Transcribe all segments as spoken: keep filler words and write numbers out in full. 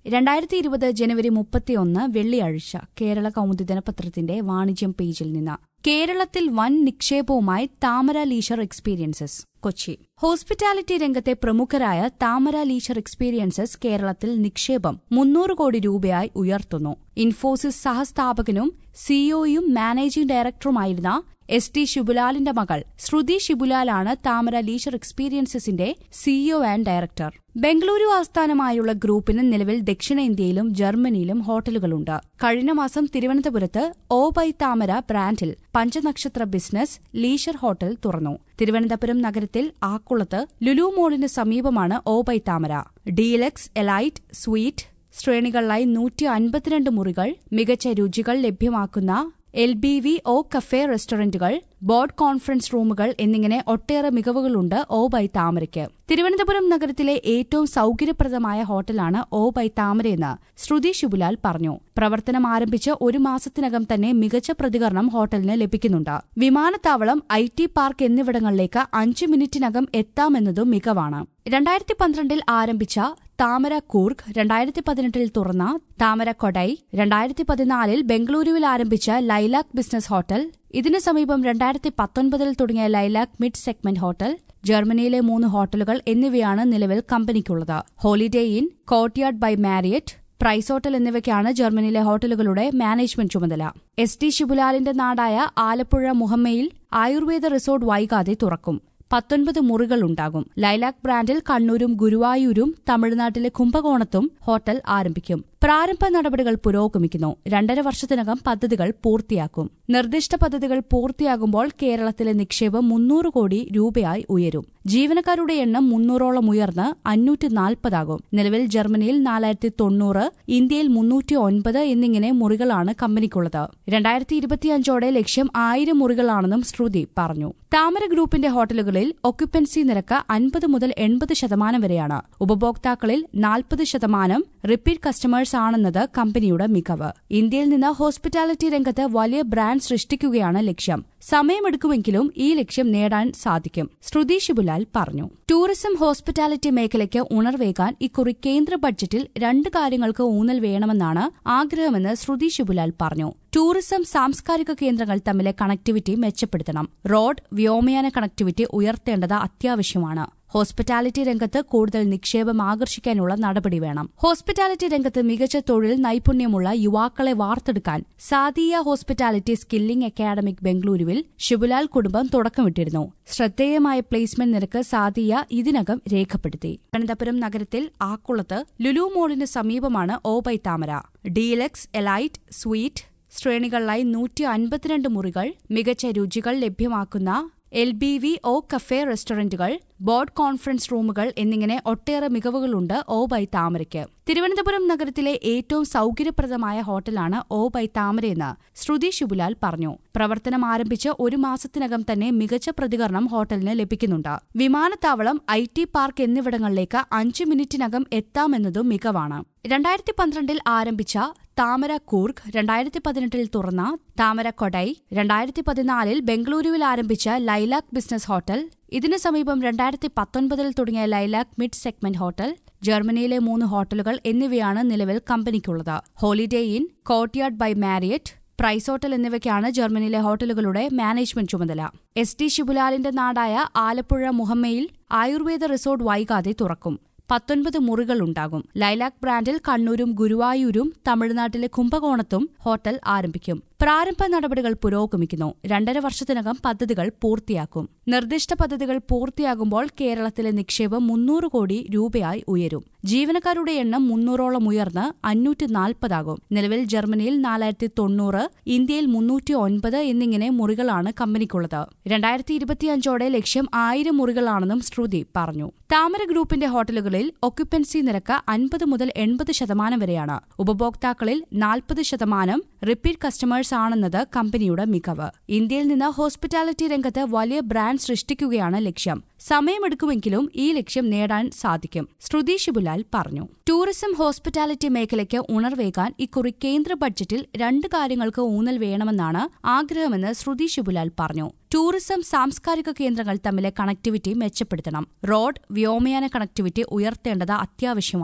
രണ്ടായിരത്തി ഇരുപത് ജനുവരി മുപ്പത്തിയൊന്ന് വെള്ളിയാഴ്ച കേരള കൗമുദി ദിനപത്രത്തിന്റെ വാണിജ്യം പേജിൽ നിന്ന് കേരളത്തിൽ വൻ നിക്ഷേപവുമായി താമര ലീഷർ എക്സ്പീരിയൻസസ് കൊച്ചി. ഹോസ്പിറ്റാലിറ്റി രംഗത്തെ പ്രമുഖരായ താമര ലീഷർ എക്സ്പീരിയൻസസ് കേരളത്തിൽ നിക്ഷേപം മുന്നൂറ് കോടി രൂപയായി ഉയർത്തുന്നു. ഇൻഫോസിസ് സഹസ്ഥാപകനും സിഇഒയും മാനേജിംഗ് ഡയറക്ടറുമായിരുന്ന എസ് ടി ശിബുലാലിന്റെ മകൾ ശ്രുതി ശിബുലാലാണ് താമര ലീഷർ എക്സ്പീരിയൻസസിന്റെ സിഇഒ ആൻഡ് ഡയറക്ടർ. ബംഗളൂരു ആസ്ഥാനമായുള്ള ഗ്രൂപ്പിന് നിലവിൽ ദക്ഷിണേന്ത്യയിലും ജർമ്മനിയിലും ഹോട്ടലുകളുണ്ട്. കഴിഞ്ഞ മാസം തിരുവനന്തപുരത്ത് ഓ ബൈ താമര ബ്രാൻഡിൽ പഞ്ചനക്ഷത്ര ബിസിനസ് ലീഷർ ഹോട്ടൽ തുറന്നു. തിരുവനന്തപുരം നഗരത്തിൽ ആക്കുളത്ത് ലുലു മോളിന് സമീപമാണ് O by Thamara. Deluxe, elite, suite ശ്രേണികളിലായി നൂറ്റി അൻപത്തിരണ്ട് മുറികൾ, മികച്ച രുചികൾ ലഭ്യമാക്കുന്ന L B V O cafe റെസ്റ്റോറന്റുകൾ, ബോർഡ് കോൺഫറൻസ് റൂമുകൾ എന്നിങ്ങനെ ഒട്ടേറെ മികവുകളുണ്ട് ഓ ബൈ താമരയ്ക്ക്. തിരുവനന്തപുരം നഗരത്തിലെ ഏറ്റവും സൌകര്യപ്രദമായ ഹോട്ടലാണ് ഓ ബൈ താമരയെന്ന് ശ്രുതി ശിബുലാൽ പറഞ്ഞു. പ്രവർത്തനം ആരംഭിച്ച് ഒരു മാസത്തിനകം തന്നെ മികച്ച പ്രതികരണം ഹോട്ടലിന് ലഭിക്കുന്നുണ്ട്. വിമാനത്താവളം, ഐ ടി പാർക്ക് എന്നിവിടങ്ങളിലേക്ക് അഞ്ച് മിനിറ്റിനകം എത്താമെന്നതും മികവാണ്. രണ്ടായിരത്തി പന്ത്രണ്ടിൽ ആരംഭിച്ച താമര കൂർഗ്, രണ്ടായിരത്തി പതിനെട്ടിൽ തുറന്ന താമര കൊടൈ, രണ്ടായിരത്തി പതിനാലിൽ ബംഗളൂരുവിൽ ആരംഭിച്ച ലൈലാക് ബിസിനസ് ഹോട്ടൽ, ഇതിനു സമീപം രണ്ടായിരത്തി പത്തൊൻപതിൽ തുടങ്ങിയ ലൈലാക് മിഡ് സെഗ്മെന്റ് ഹോട്ടൽ, ജർമ്മനിയിലെ മൂന്ന് ഹോട്ടലുകൾ എന്നിവയാണ് നിലവിൽ കമ്പനിക്കുള്ളത്. Holiday Inn, Courtyard by Marriott, Price hotel എന്നിവയ്ക്കാണ് ജർമ്മനിയിലെ ഹോട്ടലുകളുടെ മാനേജ്മെന്റ് ചുമതല. എസ് ടി ശിബുലാലിന്റെ നാടായ ആലപ്പുഴ മുഹമ്മയിൽ ആയുർവേദ റിസോർട്ട് വൈകാതെ തുറക്കും. പത്തൊൻപത് മുറികളുണ്ടാകും. ലൈലാക് ബ്രാൻഡിൽ കണ്ണൂരും ഗുരുവായൂരും തമിഴ്നാട്ടിലെ കുംഭകോണത്തും ഹോട്ടൽ ആരംഭിക്കും. പ്രാരംഭ നടപടികൾ പുരോഗമിക്കുന്നു. രണ്ടര വർഷത്തിനകം പദ്ധതികൾ പൂർത്തിയാക്കും. നിർദ്ദിഷ്ട പദ്ധതികൾ പൂർത്തിയാകുമ്പോൾ കേരളത്തിലെ നിക്ഷേപം മുന്നൂറ് കോടി രൂപയായി ഉയരും. ജീവനക്കാരുടെ എണ്ണം മുന്നൂറോളം ഉയർന്ന് അഞ്ഞൂറ്റി നാൽപ്പതാകും. നിലവിൽ ജർമ്മനിയിൽ നാലായിരത്തി തൊണ്ണൂറ്, ഇന്ത്യയിൽ മുന്നൂറ്റി ഒൻപത് എന്നിങ്ങനെ മുറികളാണ് കമ്പനിക്കുള്ളത്. രണ്ടായിരത്തി ഇരുപത്തിയഞ്ചോടെ ലക്ഷ്യം ആയിരം മുറികളാണെന്നും ശ്രുതി പറഞ്ഞു. താമര ഗ്രൂപ്പിന്റെ ഹോട്ടലുകളിൽ ഒക്യുപ്പൻസി നിരക്ക് അൻപത് മുതൽ എൺപത് ശതമാനം വരെയാണ്. ഉപഭോക്താക്കളിൽ നാൽപ്പത് ശതമാനം റിപ്പീറ്റ് കസ്റ്റമേഴ്സ് ആണെന്നത് കമ്പനിയുടെ മികവ്. ഇന്ത്യയിൽ നിന്ന് ഹോസ്പിറ്റാലിറ്റി രംഗത്ത് വലിയ ബ്രാൻഡ് സൃഷ്ടിക്കുകയാണ് ലക്ഷ്യം. സമയമെടുക്കുമെങ്കിലും ഈ ലക്ഷ്യം നേടാൻ സാധിക്കും, ശ്രുതി ശിബുലാൽ പറഞ്ഞു. ടൂറിസം ഹോസ്പിറ്റാലിറ്റി മേഖലയ്ക്ക് ഉണർവേകാൻ ഇക്കുറി കേന്ദ്ര ബഡ്ജറ്റിൽ രണ്ട് കാര്യങ്ങൾക്ക് ഊന്നൽ വേണമെന്നാണ് ആഗ്രഹമെന്ന് ശ്രുതി ശിബുലാൽ പറഞ്ഞു. ടൂറിസം, സാംസ്കാരിക കേന്ദ്രങ്ങൾ തമ്മിലെ കണക്ടിവിറ്റി മെച്ചപ്പെടുത്തണം. റോഡ്, വ്യോമയാന കണക്ടിവിറ്റി ഉയർത്തേണ്ടത് അത്യാവശ്യമാണ്. ഹോസ്പിറ്റാലിറ്റി രംഗത്ത് കൂടുതൽ നിക്ഷേപം ആകർഷിക്കാനുള്ള നടപടി വേണം. ഹോസ്പിറ്റാലിറ്റി രംഗത്ത് മികച്ച തൊഴിൽ നൈപുണ്യമുള്ള യുവാക്കളെ വാർത്തെടുക്കാൻ സാദിയ ഹോസ്പിറ്റാലിറ്റി സ്കില്ലിംഗ് അക്കാദമിക് ബംഗളൂരുവിൽ ശിബുലാൽ കുടുംബം തുടക്കമിട്ടിരുന്നു. ശ്രദ്ധേയമായ പ്ലേസ്മെന്റ് നിരക്ക് സാദിയ ഇതിനകം രേഖപ്പെടുത്തി. തിരുവനന്തപുരം നഗരത്തിൽ ആക്കുളത്ത് ലുലു മോളിന് സമീപമാണ് O by Thamara. Deluxe, elite, suite ശ്രേണികളിലായി നൂറ്റി അൻപത്തിരണ്ട് മുറികൾ, മികച്ച രുചികൾ ലഭ്യമാക്കുന്ന L B V O cafe റെസ്റ്റോറന്റുകൾ, ബോർഡ് കോൺഫറൻസ് റൂമുകൾ എന്നിങ്ങനെ ഒട്ടേറെ മികവുകളുണ്ട് ഓ ബൈ താമരയ്ക്ക്. തിരുവനന്തപുരം നഗരത്തിലെ ഏറ്റവും സൌകര്യപ്രദമായ ഹോട്ടലാണ് ഓ ബൈ താമരയെന്ന് ശ്രുതി ശിബുലാൽ പറഞ്ഞു. പ്രവർത്തനം ആരംഭിച്ച് ഒരു മാസത്തിനകം തന്നെ മികച്ച പ്രതികരണം ഹോട്ടലിന് ലഭിക്കുന്നുണ്ട്. വിമാനത്താവളം, ഐ ടി പാർക്ക് എന്നിവിടങ്ങളിലേക്ക് അഞ്ച് മിനിറ്റിനകം എത്താമെന്നതും മികവാണ്. രണ്ടായിരത്തി പന്ത്രണ്ടിൽ ആരംഭിച്ച താമര കൂർഗ്, രണ്ടായിരത്തി പതിനെട്ടിൽ തുറന്ന താമര കൊടൈ, രണ്ടായിരത്തി പതിനാലിൽ ബംഗളൂരുവിൽ ആരംഭിച്ച ലൈലാക് ബിസിനസ് ഹോട്ടൽ, ഇതിനു സമീപം രണ്ടായിരത്തി പത്തൊൻപതിൽ തുടങ്ങിയ ലൈലാക് മിഡ് സെഗ്മെന്റ് ഹോട്ടൽ, ജർമ്മനിയിലെ മൂന്ന് ഹോട്ടലുകൾ എന്നിവയാണ് നിലവിൽ കമ്പനിക്കുള്ളത്. Holiday Inn, Courtyard by Marriott, Price hotel എന്നിവയ്ക്കാണ് ജർമ്മനിയിലെ ഹോട്ടലുകളുടെ മാനേജ്മെന്റ് ചുമതല. എസ് ടി ശിബുലാലിന്റെ നാടായ ആലപ്പുഴ മുഹമ്മയിൽ ആയുർവേദ റിസോർട്ട് വൈകാതെ തുറക്കും. പത്തൊൻപത് മുറികളുണ്ടാകും. ലൈലാക് ബ്രാൻഡിൽ കണ്ണൂരും ഗുരുവായൂരും തമിഴ്നാട്ടിലെ കുംഭകോണത്തും ഹോട്ടൽ ആരംഭിക്കും. പ്രാരംഭ നടപടികൾ പുരോഗമിക്കുന്നു. രണ്ടര വർഷത്തിനകം പദ്ധതികൾ പൂർത്തിയാക്കും. നിർദ്ദിഷ്ട പദ്ധതികൾ പൂർത്തിയാകുമ്പോൾ കേരളത്തിലെ നിക്ഷേപം മുന്നൂറ് കോടി രൂപയായി ഉയരും. ജീവനക്കാരുടെ എണ്ണം മുന്നൂറോളം ഉയർന്ന് അഞ്ഞൂറ്റി നാൽപ്പതാകും. നിലവിൽ ജർമ്മനിയിൽ നാലായിരത്തി തൊണ്ണൂറ്, ഇന്ത്യയിൽ മുന്നൂറ്റി ഒൻപത് എന്നിങ്ങനെ മുറികളാണ് കമ്പനിക്കുള്ളത്. രണ്ടായിരത്തി ഇരുപത്തിയഞ്ചോടെ ലക്ഷ്യം ആയിരം മുറികളാണെന്നും ശ്രുതി പറഞ്ഞു. താമര ഗ്രൂപ്പിന്റെ ഹോട്ടലുകളിൽ ഒക്യുപ്പൻസി നിരക്ക് അൻപത് മുതൽ എൺപത് ശതമാനം വരെയാണ്. ഉപഭോക്താക്കളിൽ നാൽപ്പത് ശതമാനം റിപ്പീറ്റ് കസ്റ്റമേഴ്സ് ആണെന്നത് കമ്പനിയുടെ മികവ്. ഇന്ത്യയിൽ നിന്ന് ഹോസ്പിറ്റാലിറ്റി രംഗത്ത് വലിയ ബ്രാൻഡ് സൃഷ്ടിക്കുകയാണ് ലക്ഷ്യം. സമയമെടുക്കുമെങ്കിലും ഈ ലക്ഷ്യം നേടാൻ സാധിക്കും, ശ്രുതി ശിബുലാൽ പറഞ്ഞു. ടൂറിസം ഹോസ്പിറ്റാലിറ്റി മേഖലയ്ക്ക് ഉണർവേകാൻ ഇക്കുറി കേന്ദ്ര ബഡ്ജറ്റിൽ രണ്ട് കാര്യങ്ങൾക്ക് ഊന്നൽ വേണമെന്നാണ് ആഗ്രഹമെന്ന് ശ്രുതി ശിബുലാൽ പറഞ്ഞു. ടൂറിസം, സാംസ്കാരിക കേന്ദ്രങ്ങൾ തമ്മിലെ കണക്ടിവിറ്റി മെച്ചപ്പെടുത്തണം. റോഡ്, വ്യോമയാന കണക്ടിവിറ്റി ഉയർത്തേണ്ടത് അത്യാവശ്യമാണ്.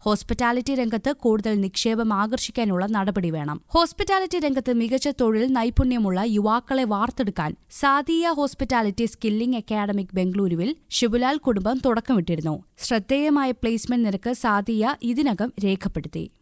ഹോസ്പിറ്റാലിറ്റി രംഗത്ത് കൂടുതൽ നിക്ഷേപം ആകർഷിക്കാനുള്ള നടപടി വേണം. ഹോസ്പിറ്റാലിറ്റി രംഗത്ത് മികച്ച തൊഴിൽ നൈപുണ്യമുള്ള യുവാക്കളെ വാർത്തെടുക്കാൻ സാദിയ ഹോസ്പിറ്റാലിറ്റി സ്കില്ലിംഗ് അക്കാദമിക് ബംഗളൂരുവിൽ ശിബുലാൽ കുടുംബം തുടക്കമിട്ടിരുന്നു. ശ്രദ്ധേയമായ പ്ലേസ്മെന്റ് നിരക്ക് സാദിയ ഇതിനകം രേഖപ്പെടുത്തി.